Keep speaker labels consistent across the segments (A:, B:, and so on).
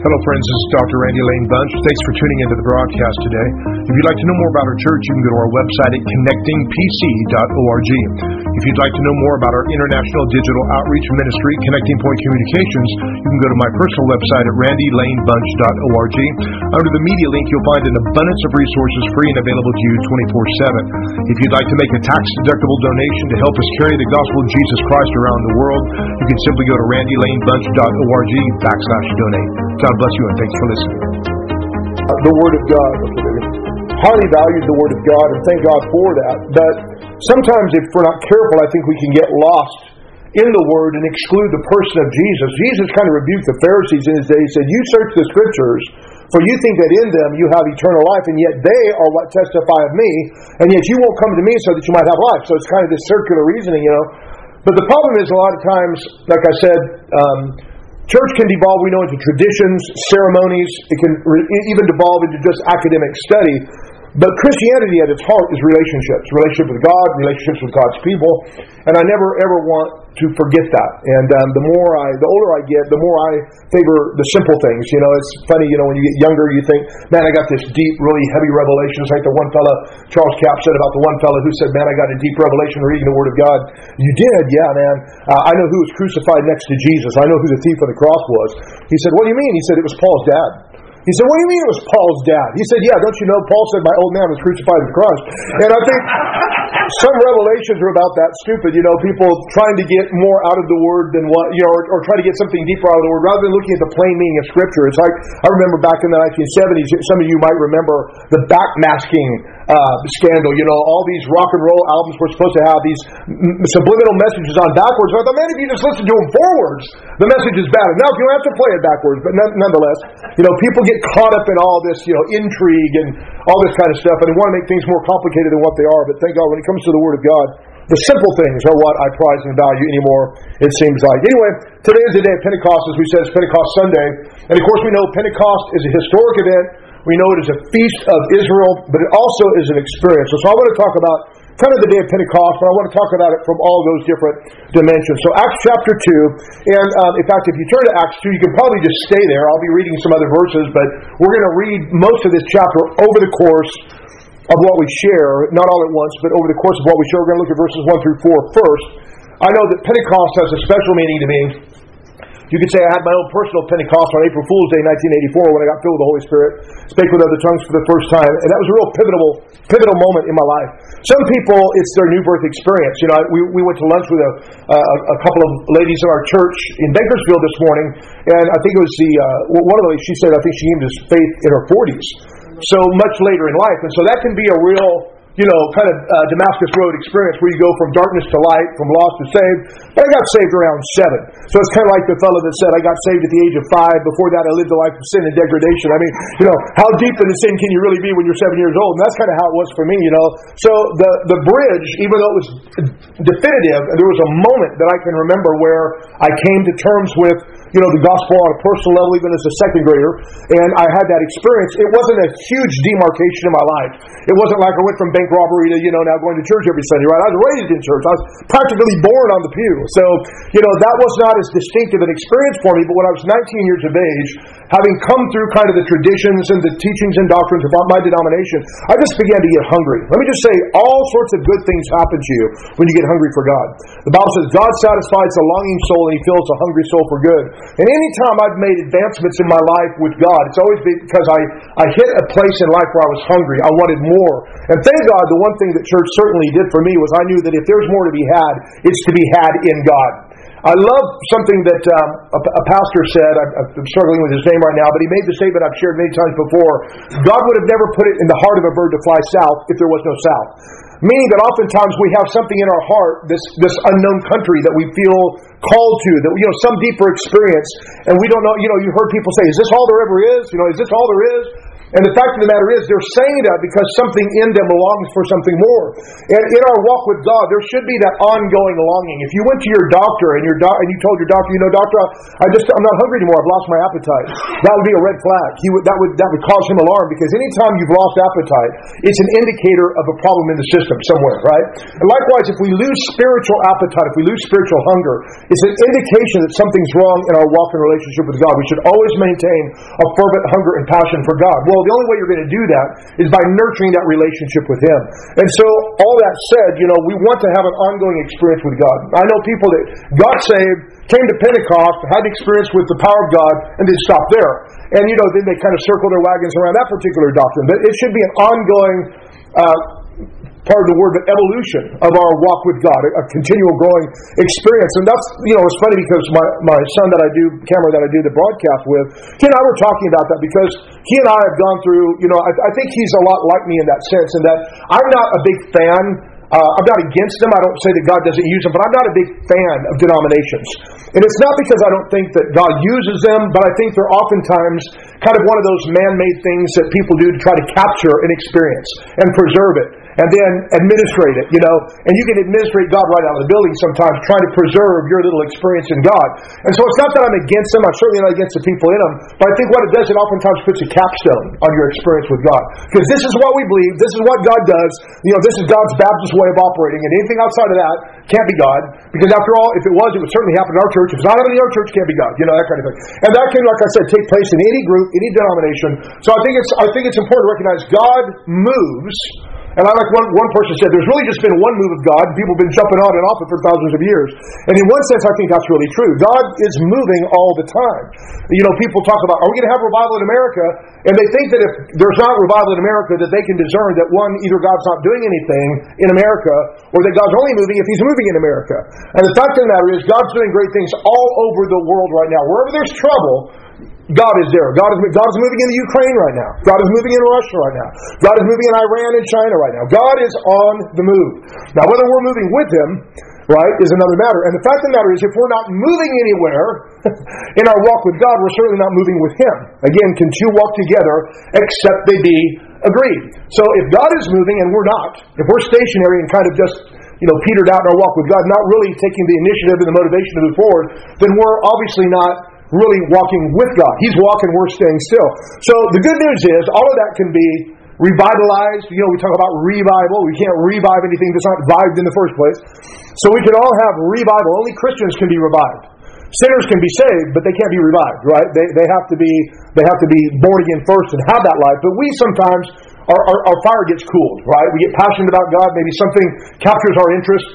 A: Hello friends, this is Dr. Randy Lane Bunch. Thanks for tuning into the broadcast today. If you'd like to know more about our church, you can go to our website at connectingpc.org. If you'd like to know more about our international digital outreach ministry, Connecting Point Communications, you can go to my personal website at randylanebunch.org. Under the media link, you'll find an abundance of resources free and available to you 24/7. If you'd like to make a tax-deductible donation to help us carry the gospel of Jesus Christ around the world, you can simply go to randylanebunch.org/donate. God bless you and thanks for listening.
B: The Word of God. Highly valued the Word of God, and thank God for that. But sometimes if we're not careful, I think we can get lost in the Word and exclude the person of Jesus. Jesus kind of rebuked the Pharisees in his day. He said, "You search the Scriptures, for you think that in them you have eternal life, and yet they are what testify of me, and yet you won't come to me so that you might have life." So it's kind of this circular reasoning, But the problem is a lot of times, like I said, church can devolve, we know, into traditions, ceremonies. It can even devolve into just academic study. But Christianity at its heart is relationships. Relationship with God, relationships with God's people. And I never, ever want to forget that. And the older I get, the more I favor the simple things. It's funny, when you get younger, you think, man, I got this deep, really heavy revelation. It's like the one fella, Charles Capps said about the one fella who said, man, I got a deep revelation reading the Word of God. You did? Yeah, man. I know who was crucified next to Jesus. I know who the thief on the cross was. He said, what do you mean? He said, it was Paul's dad. He said, what do you mean it was Paul's dad? He said, yeah, don't you know, Paul said my old man was crucified with Christ. And I think some revelations are about that stupid, people trying to get more out of the Word than what, or try to get something deeper out of the Word, rather than looking at the plain meaning of Scripture. It's like, I remember back in the 1970s, some of you might remember the backmasking scandal. All these rock and roll albums were supposed to have these subliminal messages on backwards. I thought, man, if you just listen to them forwards, the message is bad enough. You don't have to play it backwards. But nonetheless, people get caught up in all this, intrigue and all this kind of stuff, and they want to make things more complicated than what they are. But thank God, when it comes to the Word of God, the simple things are what I prize and value anymore, it seems like. Anyway, today is the day of Pentecost. As we said, it's Pentecost Sunday. And of course, we know Pentecost is a historic event. We know it is a feast of Israel, but it also is an experience. So I want to talk about kind of the day of Pentecost, but I want to talk about it from all those different dimensions. So Acts chapter 2, and in fact, if you turn to Acts 2, you can probably just stay there. I'll be reading some other verses, but we're going to read most of this chapter over the course of what we share, not all at once, but over the course of what we share. We're going to look at verses 1 through 4 first. I know that Pentecost has a special meaning to me. You could say I had my own personal Pentecost on April Fool's Day 1984 when I got filled with the Holy Spirit, spake with other tongues for the first time, and that was a real pivotal moment in my life. Some people, it's their new birth experience. We went to lunch with a couple of ladies in our church in Bakersfield this morning, and I think it was one of the ladies, she said, I think she came to faith in her 40s, so much later in life, and so that can be a real kind of Damascus Road experience where you go from darkness to light, from lost to saved. But I got saved around 7. So it's kind of like the fellow that said, I got saved at the age of 5. Before that, I lived a life of sin and degradation. I mean, how deep into sin can you really be when you're 7 years old? And that's kind of how it was for me, So the bridge, even though it was definitive, there was a moment that I can remember where I came to terms with, the gospel on a personal level, even as a second grader, and I had that experience. It wasn't a huge demarcation in my life. It wasn't like I went from bank robbery to, now going to church every Sunday, right? I was raised in church. I was practically born on the pew. So, that was not as distinctive an experience for me, but when I was 19 years of age, having come through kind of the traditions and the teachings and doctrines of my denomination, I just began to get hungry. Let me just say, all sorts of good things happen to you when you get hungry for God. The Bible says, God satisfies a longing soul and He fills a hungry soul for good. And any time I've made advancements in my life with God, it's always been because I hit a place in life where I was hungry. I wanted more. And thank God, the one thing that church certainly did for me was I knew that if there's more to be had, it's to be had in God. I love something that a pastor said. I'm struggling with his name right now, but he made the statement I've shared many times before. God would have never put it in the heart of a bird to fly south if there was no south. Meaning that oftentimes we have something in our heart, this unknown country that we feel called to, that some deeper experience, and we don't know. You heard people say, "Is this all there ever is? Is this all there is?" And the fact of the matter is, they're saying that because something in them longs for something more. And in our walk with God, there should be that ongoing longing. If you went to your doctor and you told your doctor, doctor, I'm not hungry anymore. I've lost my appetite. That would be a red flag. That would cause him alarm, because anytime you've lost appetite, it's an indicator of a problem in the system somewhere, right? And likewise, if we lose spiritual appetite, if we lose spiritual hunger, it's an indication that something's wrong in our walk and relationship with God. We should always maintain a fervent hunger and passion for God. Well, the only way you're going to do that is by nurturing that relationship with Him. And so, all that said, we want to have an ongoing experience with God. I know people that got saved, came to Pentecost, had experience with the power of God, and then stopped there. And, then they kind of circle their wagons around that particular doctrine. But it should be an ongoing part of the word, but evolution of our walk with God, a continual growing experience. And that's, it's funny because my son Cameron that I do the broadcast with, he and I were talking about that, because he and I have gone through, I think he's a lot like me in that sense, in that I'm not a big fan. I'm not against them. I don't say that God doesn't use them, but I'm not a big fan of denominations. And it's not because I don't think that God uses them, but I think they're oftentimes kind of one of those man-made things that people do to try to capture an experience and preserve it, and then administrate it, And you can administrate God right out of the building sometimes, trying to preserve your little experience in God. And so it's not that I'm against them. I'm certainly not against the people in them. But I think what it does, it oftentimes puts a capstone on your experience with God. Because this is what we believe. This is what God does. This is God's Baptist way of operating. And anything outside of that can't be God. Because after all, if it was, it would certainly happen in our church. If it's not happening in our church, it can't be God. That kind of thing. And that can, like I said, take place in any group, any denomination. So I think it's important to recognize God moves. And I like one person said, there's really just been one move of God. People have been jumping on and off it for thousands of years. And in one sense, I think that's really true. God is moving all the time. People talk about, are we going to have revival in America? And they think that if there's not revival in America, that they can discern that either God's not doing anything in America, or that God's only moving if He's moving in America. And the fact of the matter is, God's doing great things all over the world right now. Wherever there's trouble, God is there. God is moving in the Ukraine right now. God is moving in Russia right now. God is moving in Iran and China right now. God is on the move. Now, whether we're moving with Him, right, is another matter. And the fact of the matter is, if we're not moving anywhere in our walk with God, we're certainly not moving with Him. Again, can two walk together except they be agreed? So if God is moving and we're not, if we're stationary and kind of just petered out in our walk with God, not really taking the initiative and the motivation to move forward, then we're obviously not really walking with God. He's walking, we're staying still. So the good news is, all of that can be revitalized. We talk about revival. We can't revive anything that's not revived in the first place. So we can all have revival. Only Christians can be revived. Sinners can be saved, but they can't be revived, right? They have to be born again first and have that life. But we sometimes, our fire gets cooled, right? We get passionate about God. Maybe something captures our interest.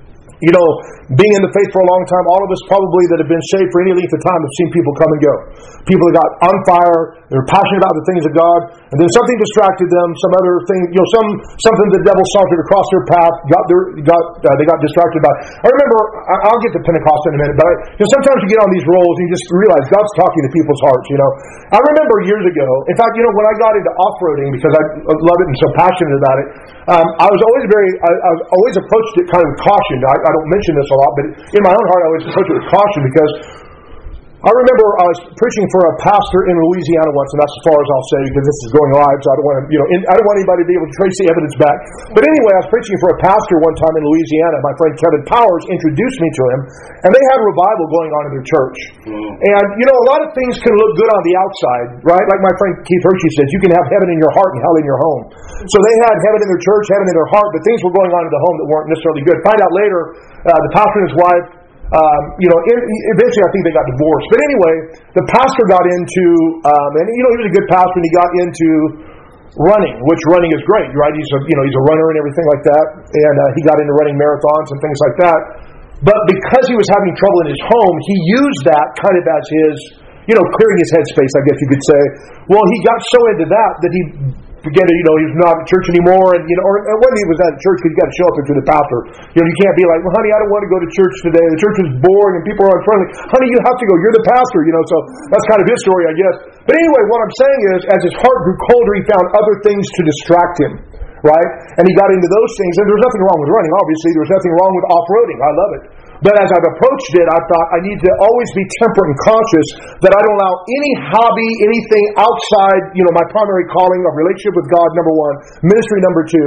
B: Being in the faith for a long time, all of us probably that have been saved for any length of time have seen people come and go. People that got on fire, they're passionate about the things of God, and then something distracted them, some other thing, something the devil salted across their path, they got distracted by. I remember, I'll get to Pentecost in a minute, but sometimes you get on these rolls and you just realize God's talking to people's hearts, I remember years ago, in fact, when I got into off-roading, because I love it and so passionate about it, I was always approached it kind of with caution. I don't mention this a lot, but in my own heart, I always approach it with caution, because I remember I was preaching for a pastor in Louisiana once, and that's as far as I'll say, because this is going live, so I don't want to, I don't want anybody to be able to trace the evidence back. But anyway, I was preaching for a pastor one time in Louisiana. My friend Kevin Powers introduced me to him, and they had revival going on in their church. And a lot of things can look good on the outside, right? Like my friend Keith Hershey says, you can have heaven in your heart and hell in your home. So they had heaven in their church, heaven in their heart, but things were going on in the home that weren't necessarily good. Find out later, the pastor and his wife, eventually I think they got divorced. But anyway, the pastor got into, and he was a good pastor, and he got into running, which running is great, right? He's a runner and everything like that, and he got into running marathons and things like that. But because he was having trouble in his home, he used that kind of as his, clearing his headspace, I guess you could say. Well, he got so into that he forget it, he's not at church anymore, and or when he was at church, because you got to show up to the pastor. You can't be like, well, honey, I don't want to go to church today. The church is boring and people are unfriendly. Honey, you have to go. You're the pastor, So that's kind of his story, I guess. But anyway, what I'm saying is, as his heart grew colder, he found other things to distract him, right? And he got into those things, and there's nothing wrong with running. Obviously, there's nothing wrong with off-roading. I love it. But as I've approached it, I thought I need to always be temperate and cautious that I don't allow any hobby, anything outside, my primary calling of relationship with God, number one, ministry, number two,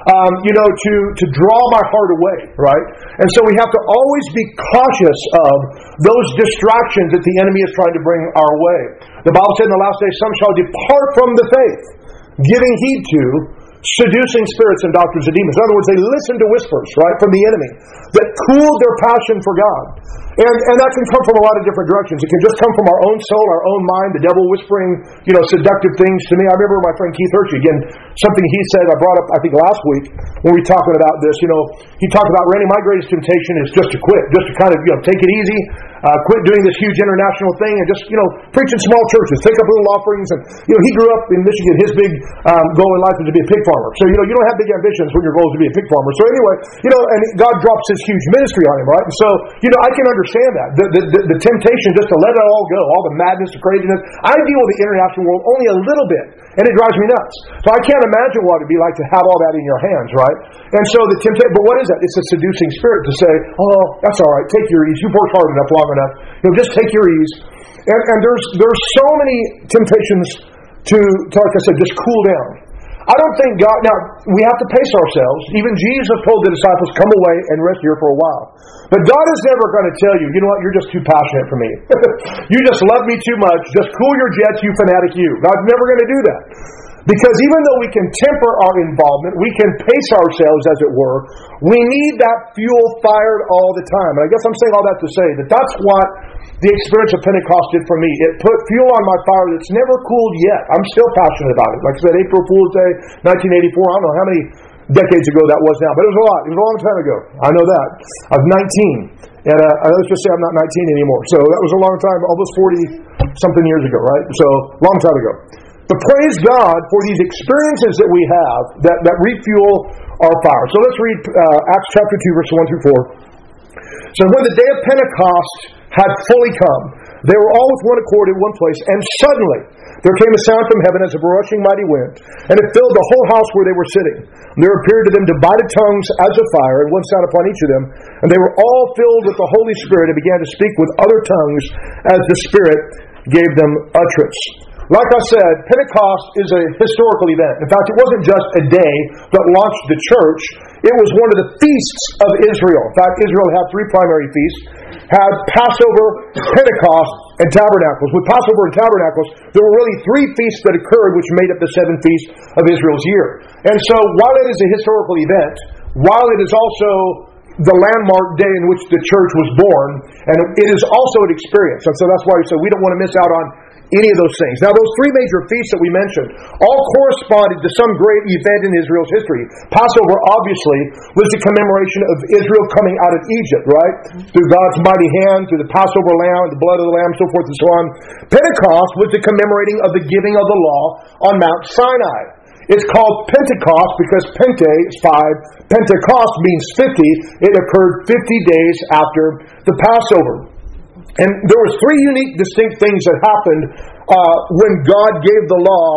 B: to draw my heart away, right? And so we have to always be cautious of those distractions that the enemy is trying to bring our way. The Bible said in the last days, some shall depart from the faith, giving heed to seducing spirits and doctrines of demons. In other words, they listen to whispers, right, from the enemy that cooled their passion for God. And that can come from a lot of different directions. It can just come from our own soul, our own mind, the devil whispering, seductive things to me. I remember my friend Keith Hershey, again, something he said, I brought up, I think, last week when we were talking about this. He talked about, Randy, my greatest temptation is just to quit, just to kind of, take it easy, quit doing this huge international thing and just, preach in small churches, take up little offerings. And, he grew up in Michigan. His big goal in life was to be a pig farmer. So, you don't have big ambitions when your goal is to be a pig farmer. So anyway, and God drops his huge ministry on him, right? And so, I can understand that. The temptation just to let it all go, all the madness, the craziness. I deal with the international world only a little bit, and it drives me nuts. So I can't imagine what it'd be like to have all that in your hands, right? And so the temptation, but what is that? It's a seducing spirit to say, oh, that's all right, take your ease. You've worked hard enough, long enough. Just take your ease. And there's so many temptations to, like I said, just cool down. I don't think God, now, we have to pace ourselves. Even Jesus told the disciples, come away and rest here for a while. But God is never going to tell you, you know what, you're just too passionate for me. You just love me too much. Just cool your jets, you fanatic you. God's never going to do that. Because even though we can temper our involvement, we can pace ourselves, as it were, we need that fuel fired all the time. And I guess I'm saying all that to say that that's what the experience of Pentecost did for me. It put fuel on my fire that's never cooled yet. I'm still passionate about it. Like I said, April Fool's Day, 1984, I don't know how many decades ago that was now, but it was a lot. It was a long time ago. I know that. I was 19. And let's just say I'm not 19 anymore. So that was a long time, almost 40-something years ago, right? So, long time ago. But praise God for these experiences that we have that refuel our fire. So let's read Acts chapter 2, verse 1 through 4. So when the day of Pentecost had fully come, they were all with one accord in one place, and suddenly there came a sound from heaven as of a rushing mighty wind, and it filled the whole house where they were sitting. And there appeared to them divided tongues as of fire, and one sat upon each of them, and they were all filled with the Holy Spirit and began to speak with other tongues as the Spirit gave them utterance. Like I said, Pentecost is a historical event. In fact, it wasn't just a day that launched the church. It was one of the feasts of Israel. In fact, Israel had three primary feasts. Had Passover, Pentecost, and Tabernacles. With Passover and Tabernacles, there were really three feasts that occurred which made up the seven feasts of Israel's year. And so, while it is a historical event, while it is also the landmark day in which the church was born, and it is also an experience. And so that's why we say we don't want to miss out on any of those things. Now, those three major feasts that we mentioned all corresponded to some great event in Israel's history. Passover, obviously, was the commemoration of Israel coming out of Egypt, right? Through God's mighty hand, through the Passover lamb, the blood of the lamb, so forth and so on. Pentecost was the commemorating of the giving of the law on Mount Sinai. It's called Pentecost because Pente is 5. Pentecost means 50. It occurred 50 days after the Passover. And there was three unique, distinct things that happened when God gave the law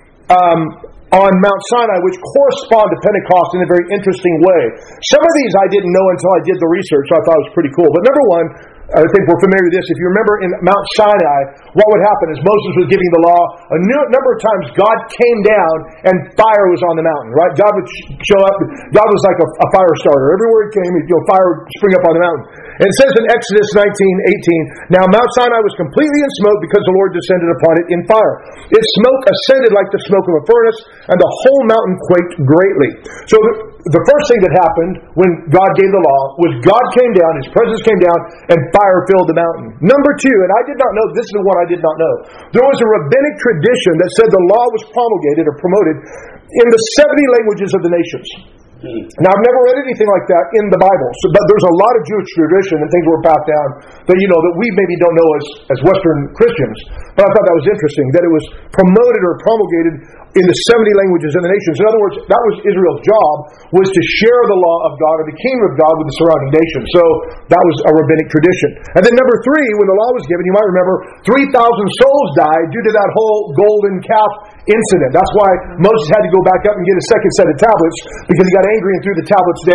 B: on Mount Sinai, which correspond to Pentecost in a very interesting way. Some of these I didn't know until I did the research, so I thought it was pretty cool. But number one, I think we're familiar with this. If you remember in Mount Sinai, what would happen is Moses was giving the law. A number of times God came down and fire was on the mountain, right? God would show up. God was like a fire starter. Everywhere he came, fire would spring up on the mountain. And it says in Exodus 19:18, now Mount Sinai was completely in smoke because the Lord descended upon it in fire. Its smoke ascended like the smoke of a furnace, and the whole mountain quaked greatly. So the first thing that happened when God gave the law was God came down, His presence came down, and fire filled the mountain. Number two, and I did not know, this is the one I did not know. There was a rabbinic tradition that said the law was promulgated or promoted in the 70 languages of the nations. Now, I've never read anything like that in the Bible, but there's a lot of Jewish tradition and things were passed down that that we maybe don't know as Western Christians. But I thought that was interesting, that it was promoted or promulgated in the 70 languages in the nations. In other words, that was Israel's job, was to share the law of God or the kingdom of God with the surrounding nations. So that was a rabbinic tradition. And then number three, when the law was given, you might remember 3,000 souls died due to that whole golden calf incident. That's why Moses had to go back up and get a second set of tablets, because he got angry and threw the tablets down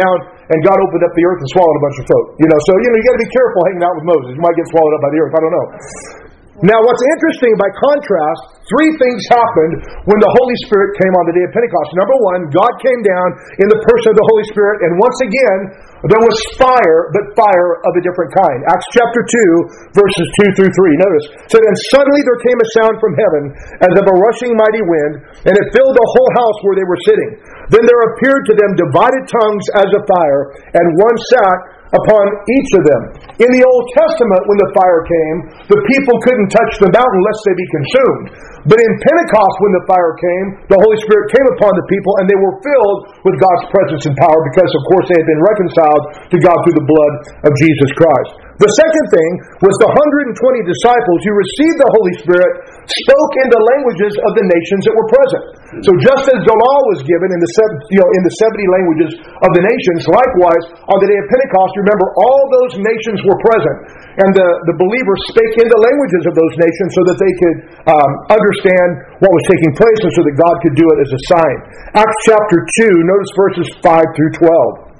B: and God opened up the earth and swallowed a bunch of folk. You got to be careful hanging out with Moses. You might get swallowed up by the earth. I don't know. Now, what's interesting, by contrast, three things happened when the Holy Spirit came on the day of Pentecost. Number one, God came down in the person of the Holy Spirit, and once again, there was fire, but fire of a different kind. Acts chapter 2, verses 2 through 3. Notice, so then suddenly there came a sound from heaven, as of a rushing mighty wind, and it filled the whole house where they were sitting. Then there appeared to them divided tongues as of fire, and one sat upon each of them. In the Old Testament, when the fire came, the people couldn't touch the mountain lest they be consumed. But in Pentecost, when the fire came, the Holy Spirit came upon the people, and they were filled with God's presence and power because, of course, they had been reconciled to God through the blood of Jesus Christ. The second thing was the 120 disciples who received the Holy Spirit spoke in the languages of the nations that were present. So just as the law was given in the 70 languages of the nations, likewise, on the day of Pentecost, remember, all those nations were present. And the believers spake in the languages of those nations so that they could understand what was taking place and so that God could do it as a sign. Acts chapter 2, notice verses 5 through 12.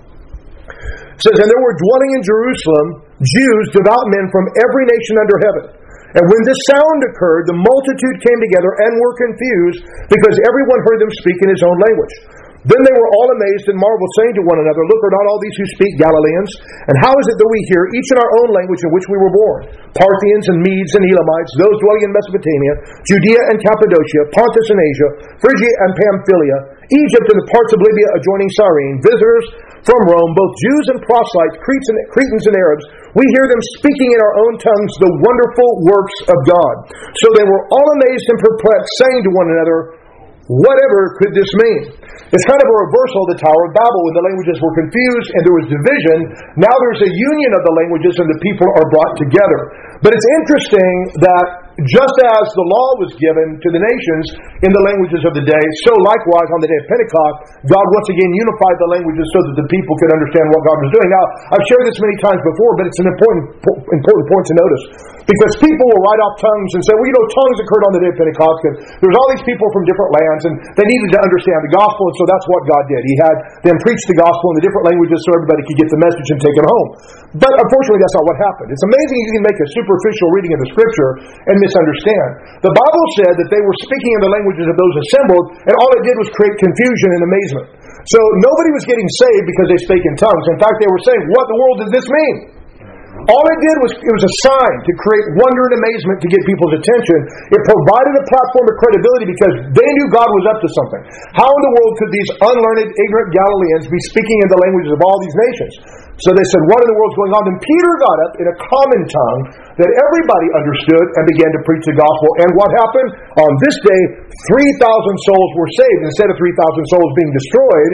B: It says, and there were dwelling in Jerusalem Jews, devout men from every nation under heaven. And when this sound occurred, the multitude came together and were confused, because everyone heard them speak in his own language. Then they were all amazed and marveled, saying to one another, look, are not all these who speak Galileans? And how is it that we hear each in our own language in which we were born? Parthians and Medes and Elamites, those dwelling in Mesopotamia, Judea and Cappadocia, Pontus and Asia, Phrygia and Pamphylia, Egypt and the parts of Libya adjoining Cyrene, visitors from Rome, both Jews and proselytes, Cretans and Arabs, we hear them speaking in our own tongues the wonderful works of God. So they were all amazed and perplexed, saying to one another, whatever could this mean? It's kind of a reversal of the Tower of Babel when the languages were confused and there was division. Now there's a union of the languages and the people are brought together. But it's interesting that just as the law was given to the nations in the languages of the day, so likewise on the day of Pentecost, God once again unified the languages so that the people could understand what God was doing. Now, I've shared this many times before, but it's an important point to notice. Because people will write off tongues and say, well, tongues occurred on the day of Pentecost because there was all these people from different lands and they needed to understand the gospel, and so that's what God did. He had them preach the gospel in the different languages so everybody could get the message and take it home. But unfortunately, that's not what happened. It's amazing you can make a superficial reading of the Scripture and misunderstand. The Bible said that they were speaking in the languages of those assembled, and all it did was create confusion and amazement. So nobody was getting saved because they spake in tongues. In fact, they were saying, what in the world does this mean? All it did was, it was a sign to create wonder and amazement to get people's attention. It provided a platform of credibility because they knew God was up to something. How in the world could these unlearned, ignorant Galileans be speaking in the languages of all these nations? So they said, what in the world's going on? Then Peter got up in a common tongue that everybody understood and began to preach the gospel. And what happened? On this day, 3,000 souls were saved. Instead of 3,000 souls being destroyed,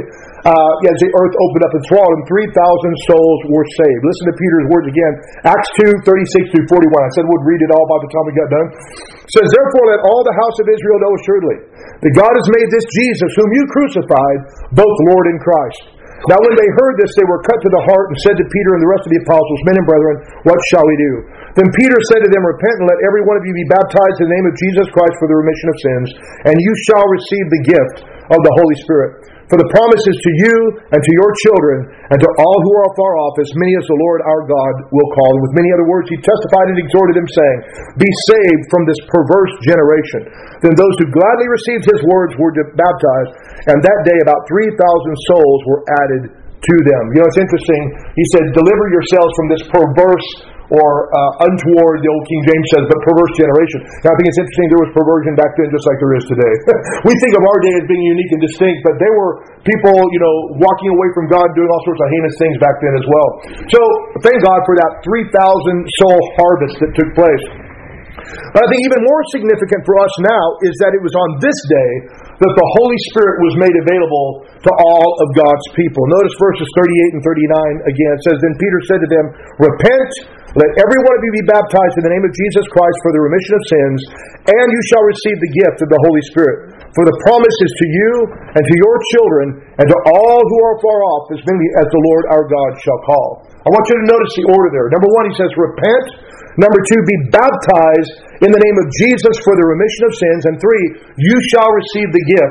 B: as the earth opened up and swallowed them, 3,000 souls were saved. Listen to Peter's words again. Acts 2, 36 through 41. I said we'd read it all by the time we got done. It says, therefore let all the house of Israel know assuredly that God has made this Jesus, whom you crucified, both Lord and Christ. Now when they heard this, they were cut to the heart and said to Peter and the rest of the apostles, men and brethren, what shall we do? Then Peter said to them, repent and let every one of you be baptized in the name of Jesus Christ for the remission of sins, and you shall receive the gift of the Holy Spirit. For the promise is to you and to your children and to all who are far off, as many as the Lord our God will call. And with many other words he testified and exhorted them, saying, be saved from this perverse generation. Then those who gladly received his words were baptized, and that day about 3,000 souls were added to them. It's interesting. He said, deliver yourselves from this perverse or untoward, the old King James says, but perverse generation. Now, I think it's interesting there was perversion back then just like there is today. We think of our day as being unique and distinct, but there were people, walking away from God, doing all sorts of heinous things back then as well. So, thank God for that 3,000 soul harvest that took place. But I think even more significant for us now is that it was on this day that the Holy Spirit was made available to all of God's people. Notice verses 38 and 39 again. It says, then Peter said to them, repent, let every one of you be baptized in the name of Jesus Christ for the remission of sins, and you shall receive the gift of the Holy Spirit. For the promise is to you and to your children and to all who are far off, as many as the Lord our God shall call. I want you to notice the order there. Number one, he says, repent. Number two, be baptized in the name of Jesus for the remission of sins. And three, you shall receive the gift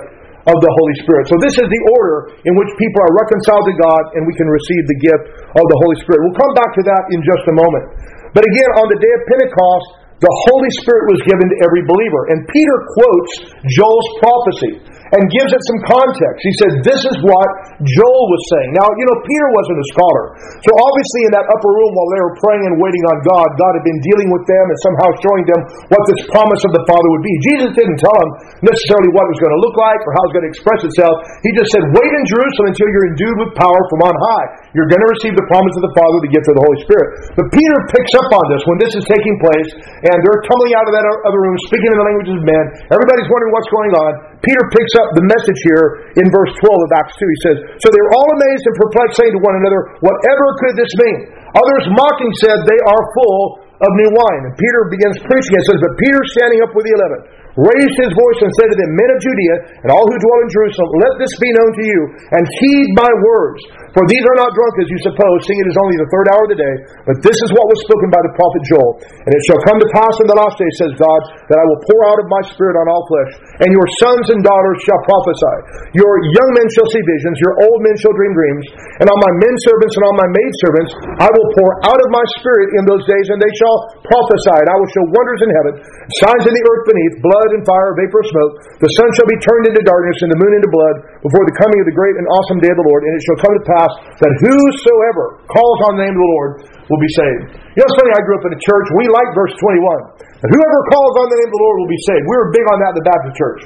B: of the Holy Spirit. So this is the order in which people are reconciled to God and we can receive the gift of the Holy Spirit. We'll come back to that in just a moment. But again, on the day of Pentecost, the Holy Spirit was given to every believer. And Peter quotes Joel's prophecy and gives it some context. He said, this is what Joel was saying. Now, Peter wasn't a scholar. So obviously in that upper room while they were praying and waiting on God, God had been dealing with them and somehow showing them what this promise of the Father would be. Jesus didn't tell them necessarily what it was going to look like or how it was going to express itself. He just said, wait in Jerusalem until you're endued with power from on high. You're going to receive the promise of the Father, the gift of the Holy Spirit. But Peter picks up on this when this is taking place, and they're tumbling out of that other room, speaking in the languages of men. Everybody's wondering what's going on. Peter picks up the message here in verse 12 of Acts 2. He says, so they were all amazed and perplexed, saying to one another, whatever could this mean? Others mocking said, they are full of new wine. And Peter begins preaching. It says, but Peter, standing up with the 11, raised his voice and said to them, men of Judea, and all who dwell in Jerusalem, let this be known to you, and heed my words. For these are not drunk, as you suppose, seeing it is only the third hour of the day. But this is what was spoken by the prophet Joel. And it shall come to pass in the last day, says God, that I will pour out of my Spirit on all flesh, and your sons and daughters shall prophesy. Your young men shall see visions, your old men shall dream dreams, and on my men servants and on my maid servants I will pour out of my Spirit in those days, and they shall prophesy. And I will show wonders in heaven, signs in the earth beneath, blood and fire, vapor of smoke. The sun shall be turned into darkness, and the moon into blood, before the coming of the great and awesome day of the Lord. And it shall come to pass that whosoever calls on the name of the Lord will be saved. It's funny, I grew up in a church. We like verse 21. And whoever calls on the name of the Lord will be saved. We were big on that in the Baptist church.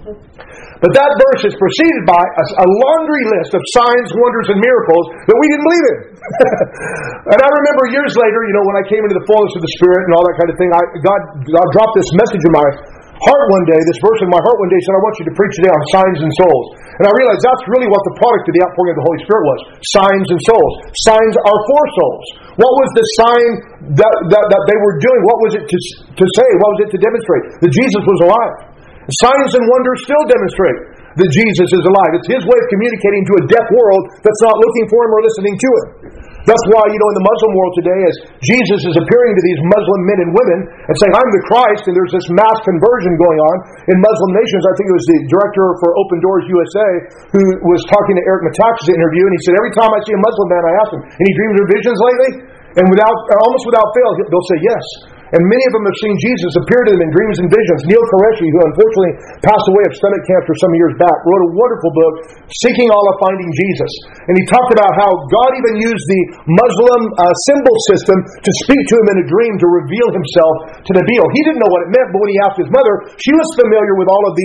B: But that verse is preceded by a laundry list of signs, wonders, and miracles that we didn't believe in. And I remember years later, when I came into the fullness of the Spirit and all that kind of thing, God dropped this message in my heart one day, this verse in my heart one day, said, I want you to preach today on signs and souls. And I realized that's really what the product of the outpouring of the Holy Spirit was. Signs and souls. Signs are for souls. What was the sign that they were doing? What was it to say? What was it to demonstrate? That Jesus was alive. Signs and wonders still demonstrate that Jesus is alive. It's His way of communicating to a deaf world that's not looking for Him or listening to Him. That's why, in the Muslim world today, as Jesus is appearing to these Muslim men and women and saying, I'm the Christ, and there's this mass conversion going on in Muslim nations. I think it was the director for Open Doors USA who was talking to Eric Metaxas in an interview, and he said, every time I see a Muslim man, I ask him, any dreams or visions lately? And almost without fail, they'll say yes. And many of them have seen Jesus appear to them in dreams and visions. Neil Qureshi, who unfortunately passed away of stomach cancer some years back, wrote a wonderful book, Seeking Allah, Finding Jesus. And he talked about how God even used the Muslim symbol system to speak to him in a dream to reveal Himself to Nabil. He didn't know what it meant, but when he asked his mother, she was familiar with all of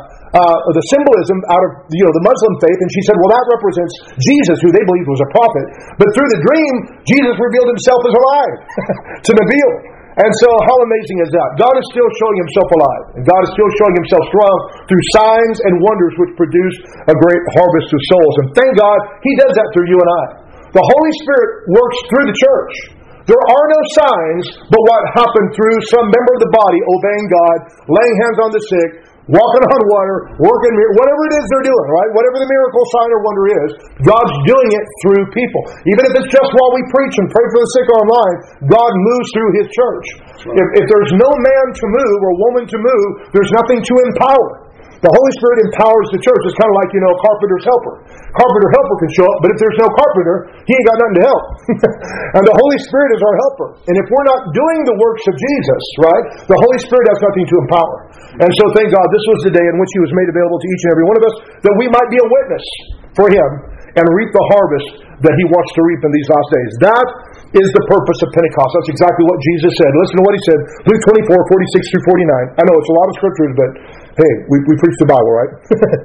B: the symbolism out of the Muslim faith, and she said, well, that represents Jesus, who they believed was a prophet. But through the dream, Jesus revealed Himself as alive to Nabil. And so how amazing is that? God is still showing Himself alive. And God is still showing Himself strong through signs and wonders which produce a great harvest of souls. And thank God He does that through you and I. The Holy Spirit works through the church. There are no signs but what happened through some member of the body obeying God, laying hands on the sick, walking on water, working, whatever it is they're doing, right? Whatever the miracle, sign, or wonder is, God's doing it through people. Even if it's just while we preach and pray for the sick online, God moves through His church. Right. If there's no man to move or woman to move, there's nothing to empower. The Holy Spirit empowers the church. It's kind of like, a carpenter's helper. Carpenter helper can show up, but if there's no carpenter, he ain't got nothing to help. And the Holy Spirit is our helper. And if we're not doing the works of Jesus, right, the Holy Spirit has nothing to empower. And so thank God this was the day in which He was made available to each and every one of us, that we might be a witness for Him and reap the harvest that He wants to reap in these last days. That is the purpose of Pentecost. That's exactly what Jesus said. Listen to what He said. Luke 24, 46 through 49. I know it's a lot of scriptures, but hey, we preach the Bible, right?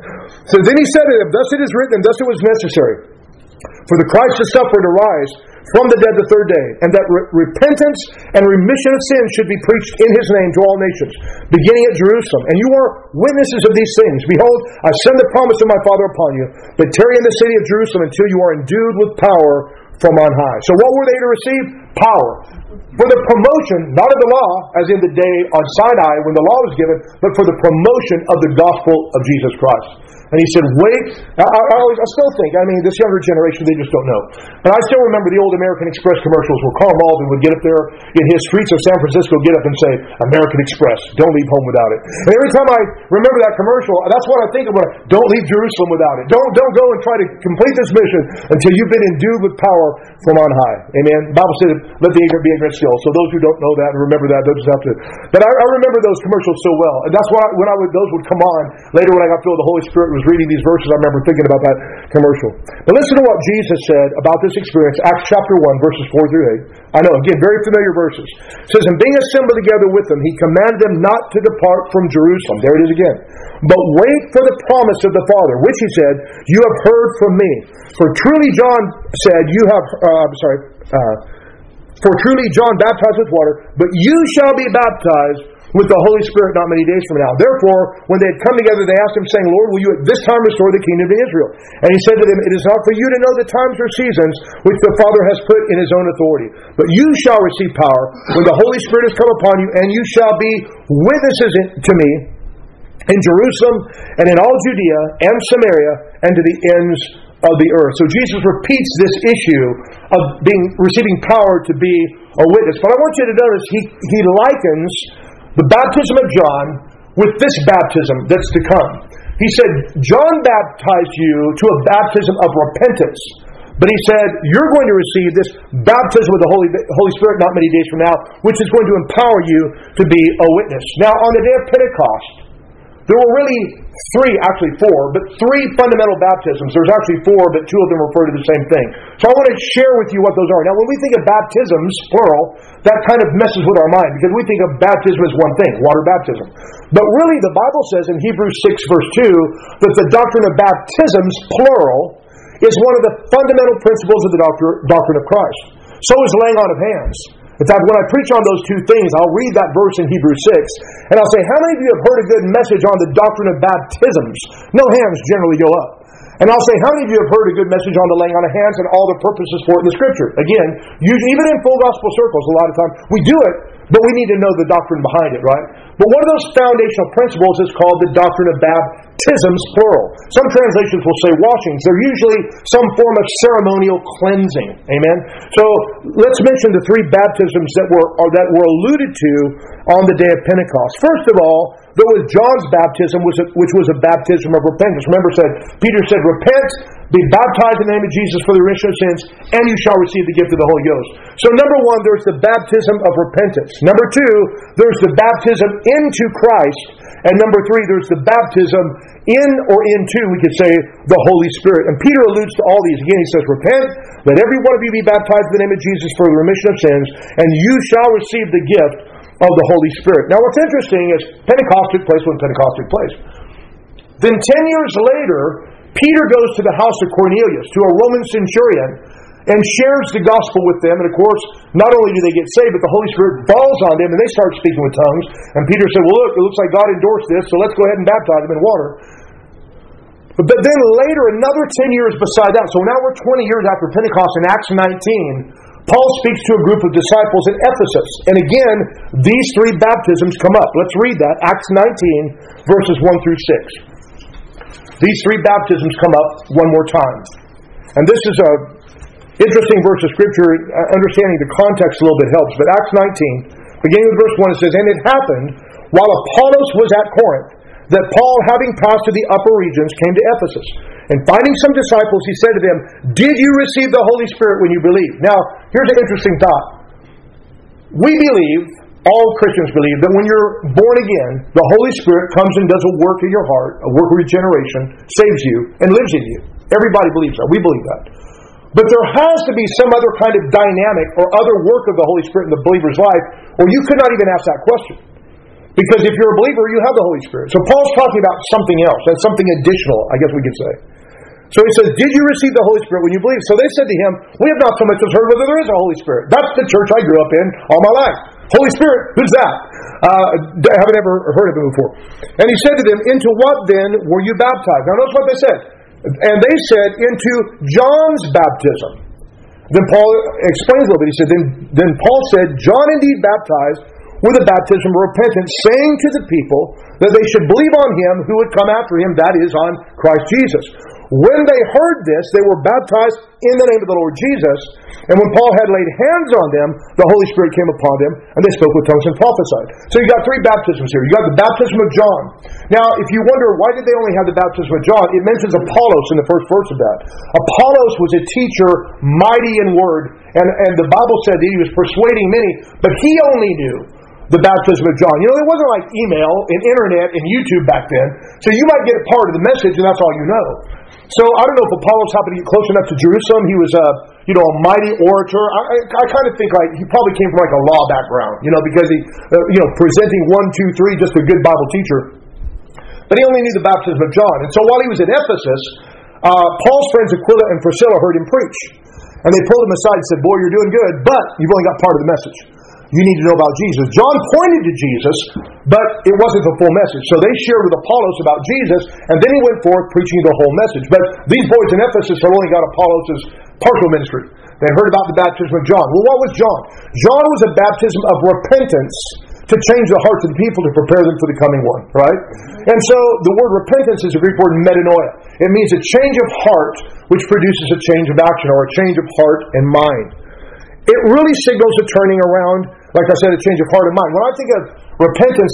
B: So then He said to them, thus it is written, and thus it was necessary for the Christ to suffer and to rise from the dead the third day, and that repentance and remission of sins should be preached in His name to all nations, beginning at Jerusalem. And you are witnesses of these things. Behold, I send the promise of my Father upon you, but tarry in the city of Jerusalem until you are endued with power from on high. So what were they to receive? Power. For the promotion, not of the law, as in the day on Sinai when the law was given, but for the promotion of the gospel of Jesus Christ. And he said, wait. I still think, this younger generation, they just don't know. And I still remember the old American Express commercials where Karl Malden would get up there in his streets of San Francisco, get up and say, American Express, don't leave home without it. And every time I remember that commercial, that's what I think about. Don't leave Jerusalem without it. Don't go and try to complete this mission until you've been endued with power from on high. Amen. The Bible said, let the ignorant be ignorant still. So those who don't know that and remember that, they'll just have to. But I remember those commercials so well. And that's why when those would come on, later when I got filled with the Holy Spirit, was reading these verses, I remember thinking about that commercial. But listen to what Jesus said about this experience, Acts chapter 1, verses 4 through 8. I know, again, very familiar verses. It says, and being assembled together with them, he commanded them not to depart from Jerusalem. There it is again. But wait for the promise of the Father, which he said, you have heard from me. For truly John said, for truly John baptized with water, but you shall be baptized with the Holy Spirit not many days from now. Therefore, when they had come together, they asked him, saying, Lord, will you at this time restore the kingdom to Israel? And he said to them, it is not for you to know the times or seasons which the Father has put in his own authority. But you shall receive power when the Holy Spirit has come upon you, and you shall be witnesses to me in Jerusalem and in all Judea and Samaria and to the ends of the earth. So Jesus repeats this issue of receiving power to be a witness. But I want you to notice he likens the baptism of John with this baptism that's to come. He said, John baptized you to a baptism of repentance. But he said, you're going to receive this baptism with the Holy Spirit not many days from now, which is going to empower you to be a witness. Now, on the day of Pentecost, there were really three fundamental baptisms. There's actually four, but two of them refer to the same thing. So I want to share with you what those are. Now, when we think of baptisms, plural, that kind of messes with our mind, because we think of baptism as one thing, water baptism. But really, the Bible says in Hebrews 6, verse 2, that the doctrine of baptisms, plural, is one of the fundamental principles of the doctrine of Christ. So is laying on of hands. In fact, when I preach on those two things, I'll read that verse in Hebrews 6, and I'll say, how many of you have heard a good message on the doctrine of baptisms? No hands generally go up. And I'll say, how many of you have heard a good message on the laying on of hands and all the purposes for it in the Scripture? Again, even in full gospel circles, a lot of times, we do it, but we need to know the doctrine behind it, right? But one of those foundational principles is called the doctrine of baptisms, plural. Some translations will say washings. They're usually some form of ceremonial cleansing. Amen? So let's mention the three baptisms that were alluded to on the day of Pentecost. First of all, there was John's baptism, which was a baptism of repentance. Remember, Peter said, repent, be baptized in the name of Jesus for the remission of sins, and you shall receive the gift of the Holy Ghost. So number one, there's the baptism of repentance. Number two, there's the baptism into Christ. And number three, there's the baptism in or into, we could say, the Holy Spirit. And Peter alludes to all these. Again, he says, repent, let every one of you be baptized in the name of Jesus for the remission of sins, and you shall receive the gift of the Holy Spirit. Now what's interesting is Pentecost took place when Pentecost took place. Then 10 years later, Peter goes to the house of Cornelius, to a Roman centurion, and shares the gospel with them. And of course, not only do they get saved, but the Holy Spirit falls on them, and they start speaking with tongues. And Peter said, well, look, it looks like God endorsed this, so let's go ahead and baptize them in water. But then later, another 10 years beside that, so now we're 20 years after Pentecost in Acts 19, Paul speaks to a group of disciples in Ephesus. And again, these three baptisms come up. Let's read that. Acts 19, verses 1 through 6. These three baptisms come up one more time. And this is a interesting verse of Scripture. Understanding the context a little bit helps. But Acts 19, beginning with verse 1, it says, and it happened, while Apollos was at Corinth, that Paul, having passed to the upper regions, came to Ephesus. And finding some disciples, he said to them, did you receive the Holy Spirit when you believed? Now, here's an interesting thought. We believe, all Christians believe, that when you're born again, the Holy Spirit comes and does a work in your heart, a work of regeneration, saves you, and lives in you. Everybody believes that. We believe that. But there has to be some other kind of dynamic or other work of the Holy Spirit in the believer's life, or you could not even ask that question. Because if you're a believer, you have the Holy Spirit. So Paul's talking about something else. That's something additional, I guess we could say. So he says, did you receive the Holy Spirit when you believed? So they said to him, we have not so much as heard whether there is a Holy Spirit. That's the church I grew up in all my life. Holy Spirit, who's that? I haven't ever heard of him before. And he said to them, into what then were you baptized? Now notice what they said. And they said, into John's baptism. Then Paul explains a little bit. He said, Then Paul said, John indeed baptized with a baptism of repentance, saying to the people that they should believe on him who would come after him, that is, on Christ Jesus. When they heard this, they were baptized in the name of the Lord Jesus. And when Paul had laid hands on them, the Holy Spirit came upon them, and they spoke with tongues and prophesied. So you got three baptisms here. You got the baptism of John. Now, if you wonder, why did they only have the baptism of John? It mentions Apollos in the first verse of that. Apollos was a teacher, mighty in word, and the Bible said that he was persuading many, but he only knew the baptism of John. You know, there wasn't like email and internet and YouTube back then, so you might get a part of the message, and that's all you know. So I don't know if Apollos happened to get close enough to Jerusalem. He was a mighty orator. I kind of think like he probably came from like a law background, because he, presenting 1, 2, 3, just a good Bible teacher. But he only knew the baptism of John. And so while he was at Ephesus, Paul's friends Aquila and Priscilla heard him preach. And they pulled him aside and said, boy, you're doing good, but you've only got part of the message. You need to know about Jesus. John pointed to Jesus, but it wasn't the full message. So they shared with Apollos about Jesus, and then he went forth preaching the whole message. But these boys in Ephesus have only got Apollos' partial ministry. They heard about the baptism of John. Well, what was John? John was a baptism of repentance to change the hearts of the people to prepare them for the coming one, right? And so the word repentance is a Greek word metanoia. It means a change of heart which produces a change of action, or a change of heart and mind. It really signals a turning around, like I said, a change of heart and mind. When I think of repentance,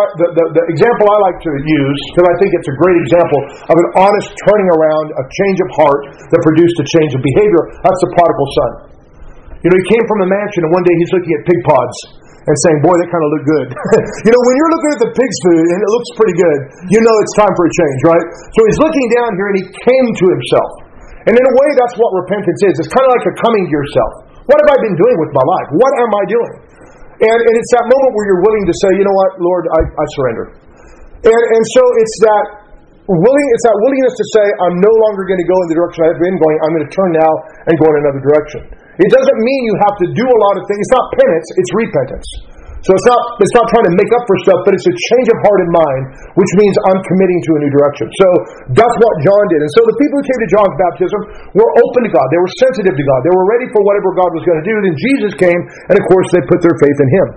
B: the example I like to use, because I think it's a great example of an honest turning around, a change of heart that produced a change of behavior, that's the prodigal son. He came from the mansion, and one day he's looking at pig pods and saying, boy, that kind of look good. When you're looking at the pig's food and it looks pretty good, it's time for a change, right? So he's looking down here and he came to himself. And in a way, that's what repentance is. It's kind of like a coming to yourself. What have I been doing with my life? What am I doing? And it's that moment where you're willing to say, you know what, Lord, I surrender. And so it's that willingness to say, I'm no longer going to go in the direction I've been going. I'm going to turn now and go in another direction. It doesn't mean you have to do a lot of things. It's not penance, it's repentance. So it's not trying to make up for stuff, but it's a change of heart and mind, which means I'm committing to a new direction. So that's what John did. And so the people who came to John's baptism were open to God. They were sensitive to God. They were ready for whatever God was going to do. Then Jesus came, and of course they put their faith in Him.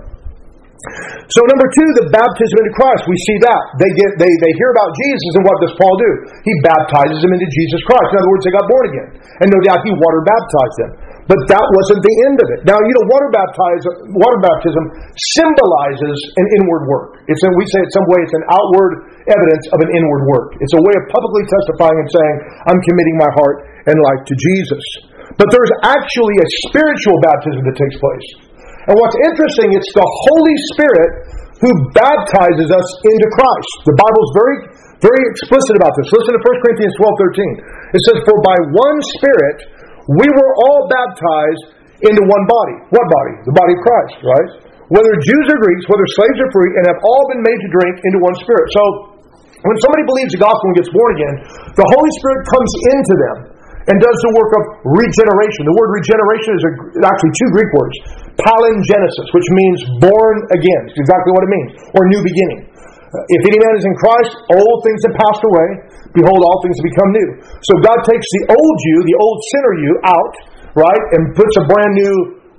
B: So number 2, the baptism into Christ. We see that. They hear about Jesus, and what does Paul do? He baptizes them into Jesus Christ. In other words, they got born again. And no doubt he water baptized them. But that wasn't the end of it. Now, water baptism symbolizes an inward work. We say it some way it's an outward evidence of an inward work. It's a way of publicly testifying and saying, I'm committing my heart and life to Jesus. But there's actually a spiritual baptism that takes place. And what's interesting, it's the Holy Spirit who baptizes us into Christ. The Bible's very, very explicit about this. Listen to 1 Corinthians 12:13. It says, for by one Spirit we were all baptized into one body. What body? The body of Christ, right? Whether Jews or Greeks, whether slaves or free, and have all been made to drink into one Spirit. So, when somebody believes the gospel and gets born again, the Holy Spirit comes into them and does the work of regeneration. The word regeneration is actually 2 Greek words. Palingenesis, which means born again. It's exactly what it means. Or new beginning. If any man is in Christ, old things have passed away. Behold, all things have become new. So God takes the old you, the old sinner you, out, right, and puts a brand new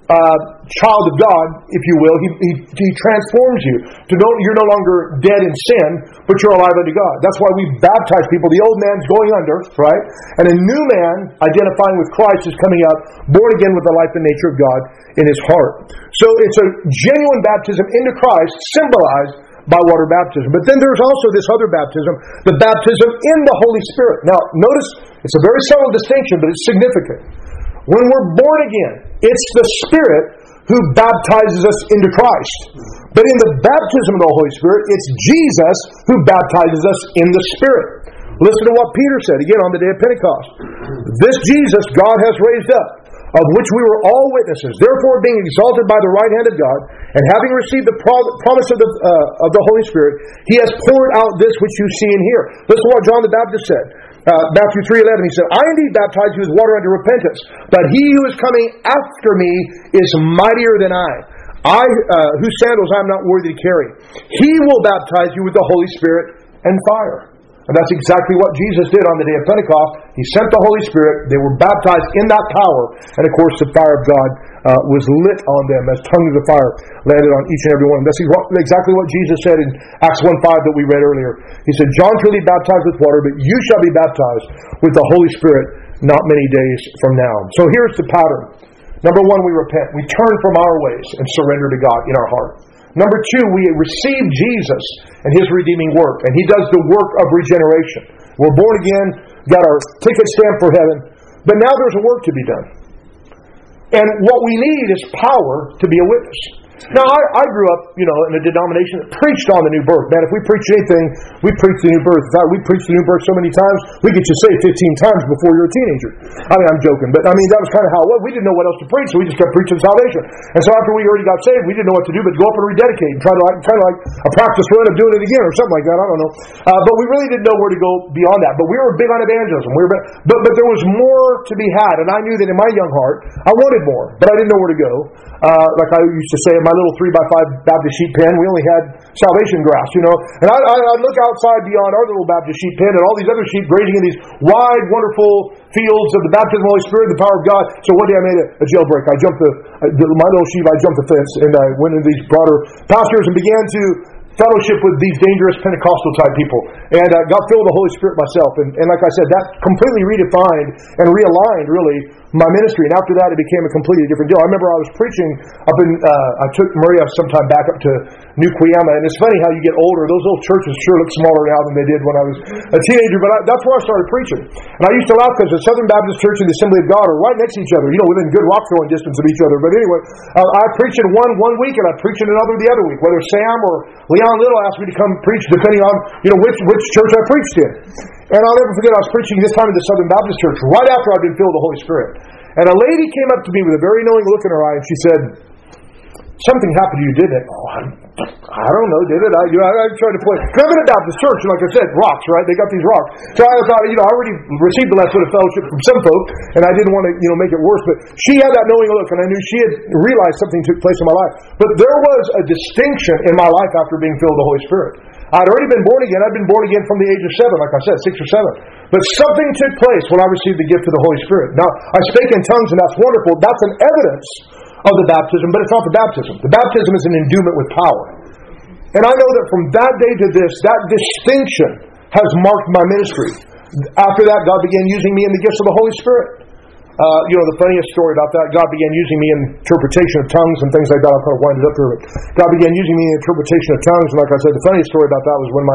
B: child of God, if you will. He transforms you. You're no longer dead in sin, but you're alive unto God. That's why we baptize people. The old man's going under, right, and a new man, identifying with Christ, is coming up, born again with the life and nature of God in his heart. So it's a genuine baptism into Christ, symbolized by water baptism. But then there's also this other baptism, the baptism in the Holy Spirit. Now, notice, it's a very subtle distinction, but it's significant. When we're born again, it's the Spirit who baptizes us into Christ. But in the baptism of the Holy Spirit, it's Jesus who baptizes us in the Spirit. Listen to what Peter said, again, on the day of Pentecost. This Jesus God has raised up, of which we were all witnesses. Therefore, being exalted by the right hand of God, and having received the promise of the Holy Spirit, He has poured out this which you see and hear. Listen to what John the Baptist said. Matthew 3:11, he said, I indeed baptize you with water unto repentance, but He who is coming after me is mightier than I, whose sandals I am not worthy to carry. He will baptize you with the Holy Spirit and fire. And that's exactly what Jesus did on the day of Pentecost. He sent the Holy Spirit. They were baptized in that power. And of course, the fire of God was lit on them as tongues of fire landed on each and every one. That's exactly what Jesus said in Acts 1:5 that we read earlier. He said, John truly baptized with water, but you shall be baptized with the Holy Spirit not many days from now. So here's the pattern. Number one, we repent. We turn from our ways and surrender to God in our heart. Number two, we receive Jesus and His redeeming work. And He does the work of regeneration. We're born again, got our ticket stamped for heaven. But now there's a work to be done. And what we need is power to be a witness. Now, I grew up, in a denomination that preached on the new birth. Man, if we preach anything, we preach the new birth. In fact, we preached the new birth so many times, we get you saved 15 times before you're a teenager. I'm joking. But, that was kind of how it was. We didn't know what else to preach, so we just kept preaching salvation. And so after we already got saved, we didn't know what to do but go up and rededicate and try to like a practice run of doing it again or something like that. I don't know. But we really didn't know where to go beyond that. But we were big on evangelism. But there was more to be had. And I knew that in my young heart, I wanted more. But I didn't know where to go. Like I used to say in my little 3x5 Baptist sheep pen, we only had salvation grass, And I'd look outside beyond our little Baptist sheep pen and all these other sheep grazing in these wide, wonderful fields of the baptism of the Holy Spirit and the power of God. So one day I made a jailbreak. I jumped my little sheep, I jumped the fence and I went into these broader pastures and began to fellowship with these dangerous Pentecostal type people. And got filled with the Holy Spirit myself. And like I said, that completely redefined and realigned, really, my ministry. And after that, it became a completely different deal. I remember I was preaching up in, I took Maria sometime back up to New Cuyama. And it's funny how you get older. Those old churches sure look smaller now than they did when I was a teenager. But that's where I started preaching. And I used to laugh because the Southern Baptist Church and the Assembly of God are right next to each other, within good rock throwing distance of each other. But anyway, I preached in one week and I preached in another the other week. Whether Sam or Leon Little asked me to come preach, depending on which church I preached in. And I'll never forget, I was preaching this time at the Southern Baptist Church right after I'd been filled with the Holy Spirit. And a lady came up to me with a very knowing look in her eye, and she said, "Something happened to you, didn't it?" "Oh, I don't know, did it?" I tried to point. I'm in a Baptist church, and like I said, rocks, right? They got these rocks. So I thought, I already received the last bit of fellowship from some folk, and I didn't want to, make it worse. But she had that knowing look, and I knew she had realized something took place in my life. But there was a distinction in my life after being filled with the Holy Spirit. I'd already been born again. I'd been born again from the age of 7, like I said, 6 or 7. But something took place when I received the gift of the Holy Spirit. Now, I spake in tongues, and that's wonderful. That's an evidence of the baptism, but it's not the baptism. The baptism is an endowment with power. And I know that from that day to this, that distinction has marked my ministry. After that, God began using me in the gifts of the Holy Spirit. The funniest story about that, God began using me in interpretation of tongues and things like that. I'll kind of wind it up here. But God began using me in interpretation of tongues. And like I said, the funniest story about that was when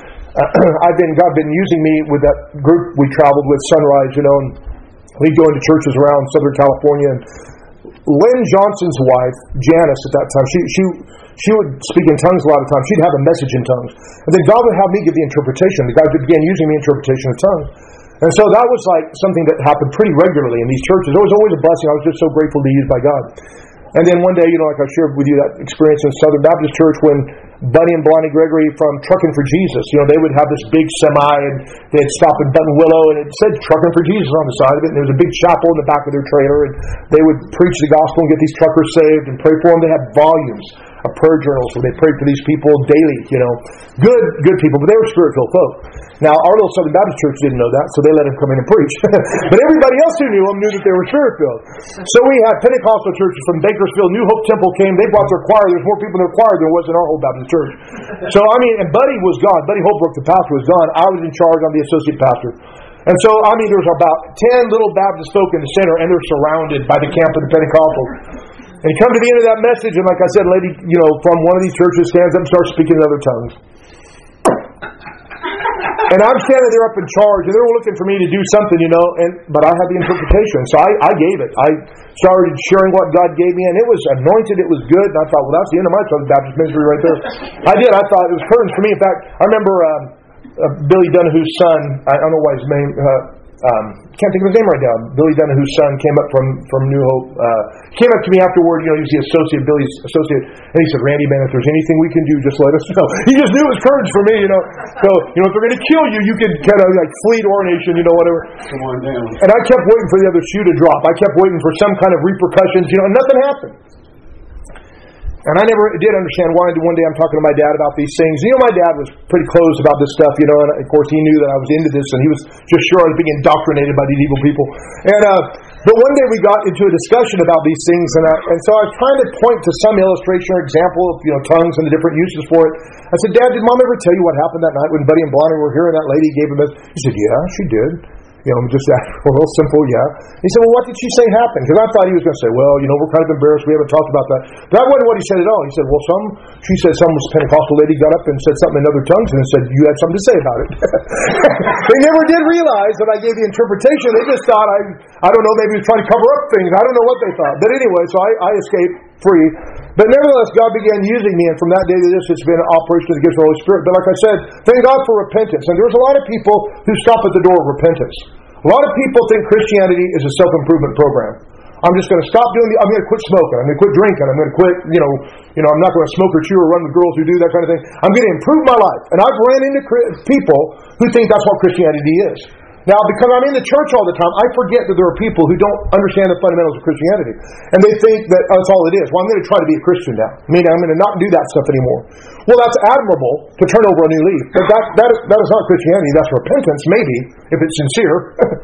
B: God been using me with that group we traveled with, Sunrise, and we'd go into churches around Southern California. And Lynn Johnson's wife, Janice, at that time, she would speak in tongues a lot of times. She'd have a message in tongues. And then God would have me give the interpretation. God began using me in interpretation of tongues. And so that was like something that happened pretty regularly in these churches. It was always a blessing. I was just so grateful to be used by God. And then one day, like I shared with you that experience in Southern Baptist Church when Buddy and Blondie Gregory from Trucking for Jesus, they would have this big semi and they'd stop in Buttonwillow and it said Trucking for Jesus on the side of it. And there was a big chapel in the back of their trailer and they would preach the gospel and get these truckers saved and pray for them. They had volumes of prayer journals where they prayed for these people daily, good people, but they were spirit-filled folk. Now, our little Southern Baptist church didn't know that, so they let him come in and preach. But everybody else who knew him knew that they were spirit-filled. So we had Pentecostal churches from Bakersfield. New Hope Temple came. They brought their choir. There's more people in their choir than there was in our whole Baptist church. So, and Buddy was gone. Buddy Holbrook, the pastor, was gone. I was in charge. I'm the associate pastor. And so, there was about 10 little Baptist folk in the center, and they're surrounded by the camp of the Pentecostals. And you come to the end of that message, and like I said, a lady, from one of these churches stands up and starts speaking in other tongues. And I'm standing there up in charge, and they were looking for me to do something, but I had the interpretation. So I gave it. I started sharing what God gave me, and it was anointed, it was good, and I thought, well, that's the end of my Southern Baptist ministry right there. I did. I thought it was curtains for me. In fact, I remember Billy Donahue's son, I don't know why his name, can't think of his name right now. Billy Donahue's son came up from New Hope. Came up to me afterward, he was the associate, Billy's associate, and he said, "Randy, man, if there's anything we can do, just let us know." He just knew it was courage for me, So, if they're going to kill you, you can kind of like flee to our nation, whatever.
C: Come on down.
B: And I kept waiting for the other shoe to drop. I kept waiting for some kind of repercussions, and nothing happened. And I never did understand why. One day I'm talking to my dad about these things. You know, my dad was pretty closed about this stuff, you know, and of course he knew that I was into this, and he was just sure I was being indoctrinated by these evil people. But one day we got into a discussion about these things, and so I was trying to point to some illustration or example of, you know, tongues and the different uses for it. I said, Dad, did Mom ever tell you what happened that night when Buddy and Blondie were here and that lady gave him a... He said, yeah, she did. You know, just that real simple, yeah. He said, well, what did she say happened? Because I thought he was going to say, well, you know, we're kind of embarrassed. We haven't talked about that. That wasn't what he said at all. He said, well, she said some Pentecostal lady got up and said something in other tongues and said, you had something to say about it. They never did realize that I gave the interpretation. They just thought I don't know, maybe he was trying to cover up things. I don't know what they thought. But anyway, so I escaped free. But nevertheless, God began using me, and from that day to this, it's been an operation of the gifts of the Holy Spirit. But like I said, thank God for repentance. And there's a lot of people who stop at the door of repentance. A lot of people think Christianity is a self-improvement program. I'm just going to stop I'm going to quit smoking. I'm going to quit drinking. I'm going to quit, you know, I'm not going to smoke or chew or run with girls who do that kind of thing. I'm going to improve my life. And I've ran into people who think that's what Christianity is. Now, because I'm in the church all the time, I forget that there are people who don't understand the fundamentals of Christianity. And they think that that's all it is. Well, I'm going to try to be a Christian now. Meaning I'm going to not do that stuff anymore. Well, that's admirable to turn over a new leaf. But that is not Christianity. That's repentance, maybe, if it's sincere.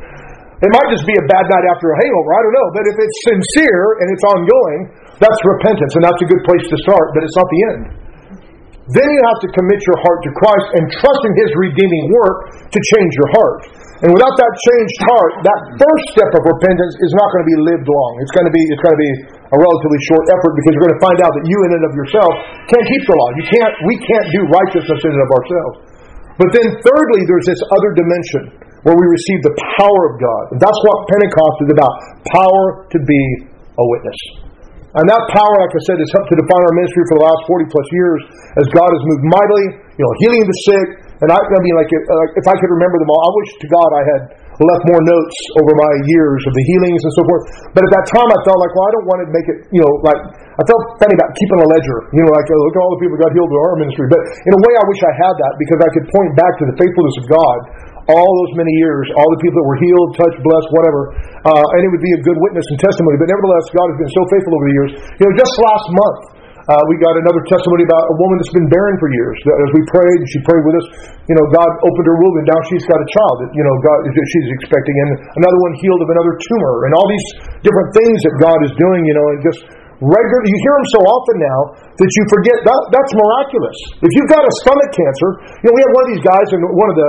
B: It might just be a bad night after a hangover. I don't know. But if it's sincere and it's ongoing, that's repentance. And that's a good place to start. But it's not the end. Then you have to commit your heart to Christ and trust in His redeeming work to change your heart. And without that changed heart, that first step of repentance is not going to be lived long. It's going to be a relatively short effort, because you're going to find out that you in and of yourself can't keep the law. We can't do righteousness in and of ourselves. But then thirdly, there's this other dimension where we receive the power of God. And that's what Pentecost is about. Power to be a witness. And that power, like I said, has helped to define our ministry for the last 40 plus years as God has moved mightily, you know, healing the sick. And I mean, like if I could remember them all, I wish to God I had left more notes over my years of the healings and so forth. But at that time, I felt like, well, I don't want to make it, you know, like, I felt funny about keeping a ledger. You know, like, oh, look at all the people who got healed in our ministry. But in a way, I wish I had that, because I could point back to the faithfulness of God all those many years, all the people that were healed, touched, blessed, whatever, and it would be a good witness and testimony. But nevertheless, God has been so faithful over the years. You know, just last month, we got another testimony about a woman that's been barren for years. As we prayed, and she prayed with us, you know, God opened her womb, and now she's got a child that, you know, she's expecting. And another one healed of another tumor, and all these different things that God is doing, you know, and just regular. You hear them so often now that you forget that's miraculous. If you've got a stomach cancer, you know, we had one of these guys in one of the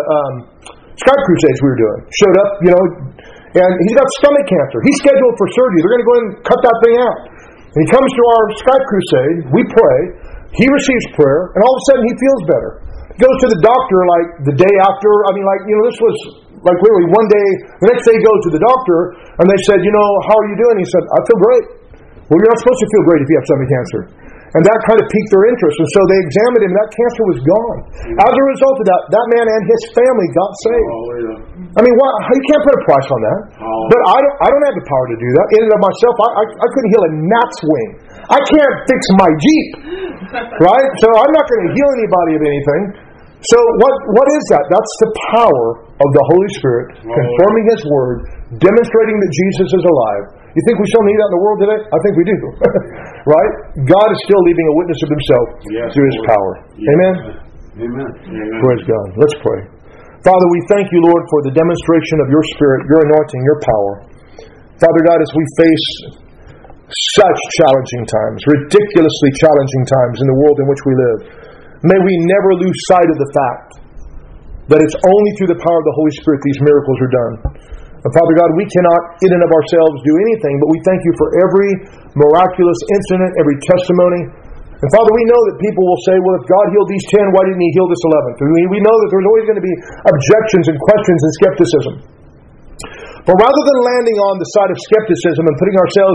B: Skype crusades we were doing, showed up, you know, and he's got stomach cancer. He's scheduled for surgery. They're going to go in and cut that thing out. And he comes to our Skype crusade, we pray, he receives prayer, and all of a sudden he feels better. He goes to the doctor like the day after. I mean, like, you know, this was like literally one day. The next day he goes to the doctor, and they said, you know, how are you doing? He said, I feel great. Well, you're not supposed to feel great if you have stomach cancer. And that kind of piqued their interest. And so they examined him, and that cancer was gone. As a result of that man and his family got saved. I mean, you can't put a price on that. But I don't have the power to do that. In and of myself, I couldn't heal a gnat's wing. I can't fix my Jeep. Right? So I'm not going to heal anybody of anything. So what is that? That's the power of the Holy Spirit confirming His Word, demonstrating that Jesus is alive. You think we still need that in the world today? I think we do. Right? God is still leaving a witness of Himself through His power. Yes. Amen?
C: Amen?
B: Praise God. Let's pray. Father, we thank You, Lord, for the demonstration of Your Spirit, Your anointing, Your power. Father God, as we face such challenging times, ridiculously challenging times in the world in which we live, may we never lose sight of the fact that it's only through the power of the Holy Spirit these miracles are done. And Father God, we cannot in and of ourselves do anything, but we thank You for every miraculous incident, every testimony. And Father, we know that people will say, well, if God healed these 10, why didn't He heal this 11th? We know that there's always going to be objections and questions and skepticism. But rather than landing on the side of skepticism and putting ourselves,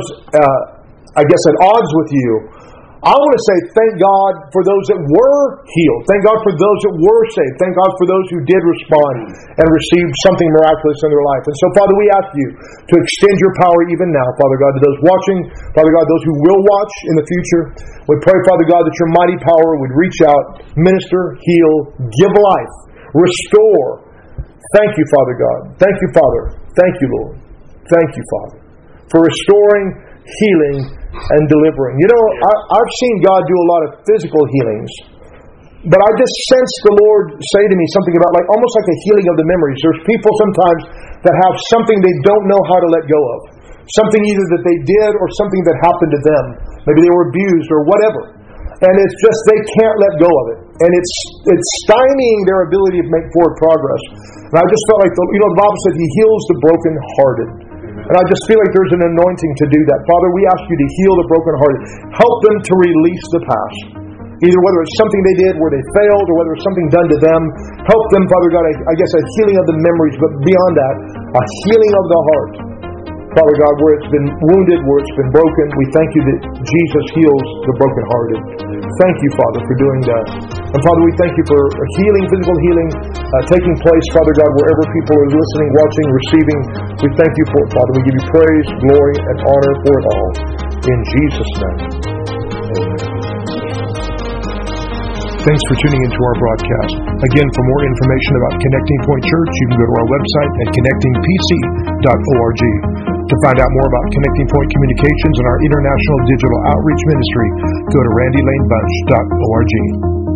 B: at odds with You, I want to say thank God for those that were healed. Thank God for those that were saved. Thank God for those who did respond and receive something miraculous in their life. And so, Father, we ask You to extend Your power even now, Father God, to those watching, Father God, those who will watch in the future. We pray, Father God, that Your mighty power would reach out, minister, heal, give life, restore. Thank You, Father God. Thank You, Father. Thank You, Lord. Thank You, Father, for restoring, healing, and delivering. You know, I've seen God do a lot of physical healings, but I just sense the Lord say to me something about almost like a healing of the memories. There's people sometimes that have something they don't know how to let go of. Something either that they did or something that happened to them. Maybe they were abused or whatever. And it's just they can't let go of it. And it's stymieing their ability to make forward progress. And I just felt like, the Bible said He heals the brokenhearted. And I just feel like there's an anointing to do that. Father, we ask You to heal the brokenhearted. Help them to release the past. Either whether it's something they did where they failed or whether it's something done to them. Help them, Father God, I guess a healing of the memories, but beyond that, a healing of the heart. Father God, where it's been wounded, where it's been broken, we thank You that Jesus heals the brokenhearted. Thank You, Father, for doing that. And Father, we thank You for healing, physical healing, taking place, Father God, wherever people are listening, watching, receiving. We thank You for it, Father. We give You praise, glory, and honor for it all. In Jesus' name. Amen.
A: Thanks for tuning into our broadcast. Again, for more information about Connecting Point Church, you can go to our website at connectingpc.org. To find out more about Connecting Point Communications and our international digital outreach ministry, go to randylanebunch.org.